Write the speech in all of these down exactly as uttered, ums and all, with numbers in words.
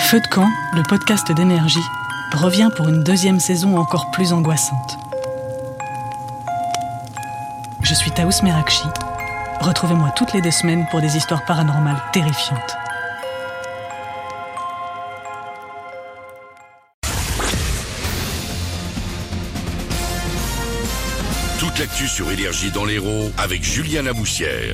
Feu de camp, le podcast d'énergie, revient pour une deuxième saison encore plus angoissante. Je suis Taous Merakchi. Retrouvez-moi toutes les deux semaines pour des histoires paranormales terrifiantes. Toute l'actu sur Énergie dans l'Hérault avec Julien Laboussière.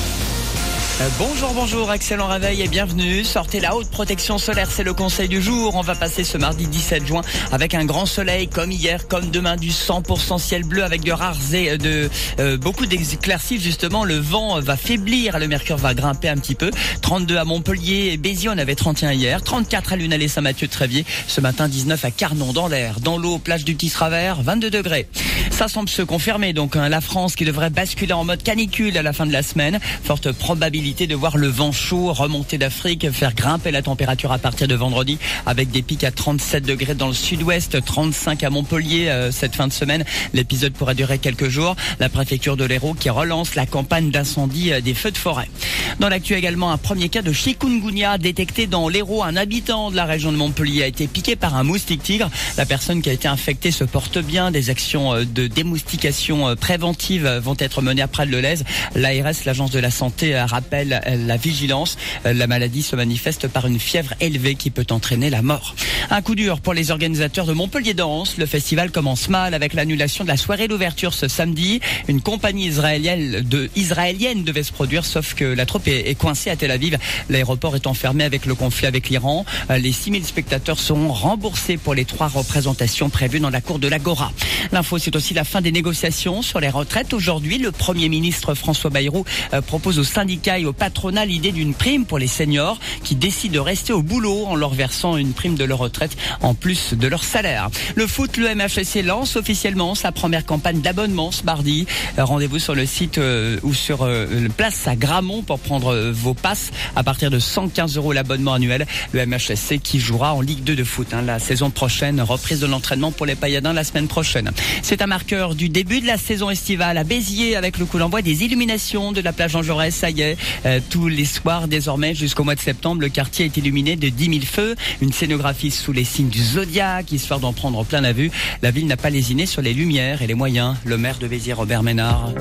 Euh, bonjour, bonjour, excellent réveil et bienvenue. Sortez la haute protection solaire, c'est le conseil du jour. On va passer ce mardi dix-sept juin avec un grand soleil comme hier, comme demain, du cent pour cent ciel bleu avec de rares et de euh, beaucoup d'éclaircies. Justement, le vent va faiblir, le mercure va grimper un petit peu. trente-deux à Montpellier et Béziers, on avait trente et un hier. trente-quatre à Lunel et Saint-Mathieu-de-Tréviers. Ce matin, dix-neuf à Carnon dans l'air. Dans l'eau, plage du Tisravert, vingt-deux degrés. Ça semble se confirmer. Donc, hein, la France qui devrait basculer en mode canicule à la fin de la semaine. Forte probabilité de voir le vent chaud remonter d'Afrique, faire grimper la température à partir de vendredi avec des pics à trente-sept degrés dans le sud-ouest, trente-cinq à Montpellier euh, cette fin de semaine. L'épisode pourra durer quelques jours. La préfecture de l'Hérault qui relance la campagne d'incendie euh, des feux de forêt. Dans l'actu également, un premier cas de chikungunya détecté dans l'Hérault. Un habitant de la région de Montpellier a été piqué par un moustique tigre. La personne qui a été infectée se porte bien. Des actions euh, de démoustication euh, préventive euh, vont être menées après le Lez. L'A R S, l'agence de la santé, euh, rappelle la vigilance. La maladie se manifeste par une fièvre élevée qui peut entraîner la mort. Un coup dur pour les organisateurs de Montpellier Danse. Le festival commence mal avec l'annulation de la soirée d'ouverture ce samedi. Une compagnie israélienne, de, israélienne devait se produire, sauf que la troupe est, est coincée à Tel Aviv. L'aéroport est enfermé avec le conflit avec l'Iran. Les six mille spectateurs seront remboursés pour les trois représentations prévues dans la cour de l'Agora. L'info, c'est aussi la fin des négociations sur les retraites. Aujourd'hui, le Premier ministre François Bayrou euh, propose aux syndicats et au patronat l'idée d'une prime pour les seniors qui décident de rester au boulot en leur versant une prime de leur retraite en plus de leur salaire. Le foot, le M H S C lance officiellement sa première campagne d'abonnement ce mardi. Rendez-vous sur le site euh, ou sur euh, place à Gramont pour prendre euh, vos passes à partir de cent quinze euros l'abonnement annuel. Le M H S C qui jouera en Ligue deux de foot hein, la saison prochaine. Reprise de l'entraînement pour les Payadins la semaine prochaine. C'est un marqueur du début de la saison estivale à Béziers avec le coup d'envoi des illuminations de la plage Jean Jaurès. Ça y est, euh, tous les soirs désormais jusqu'au mois de septembre, le quartier est illuminé de dix mille feux. Une scénographie sous les signes du zodiaque, histoire d'en prendre plein la vue. La ville n'a pas lésiné sur les lumières et les moyens. Le maire de Béziers, Robert Ménard.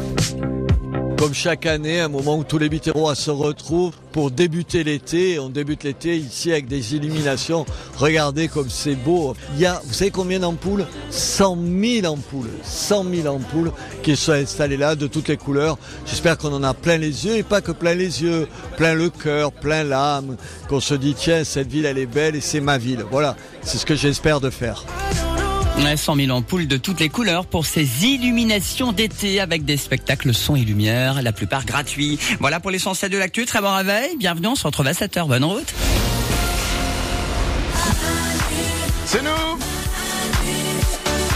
Comme chaque année, un moment où tous les Biterrois se retrouvent pour débuter l'été. On débute l'été ici avec des illuminations. Regardez comme c'est beau. Il y a, vous savez combien d'ampoules ? cent mille ampoules. cent mille ampoules qui sont installées là de toutes les couleurs. J'espère qu'on en a plein les yeux et pas que plein les yeux, plein le cœur, plein l'âme. Qu'on se dit tiens, cette ville elle est belle et c'est ma ville. Voilà, c'est ce que j'espère de faire. cent mille ampoules de toutes les couleurs pour ces illuminations d'été avec des spectacles son et lumière, la plupart gratuits. Voilà pour l'essentiel de l'actu. Très bon réveil. Bienvenue, on se retrouve à sept heures. Bonne route. C'est nous.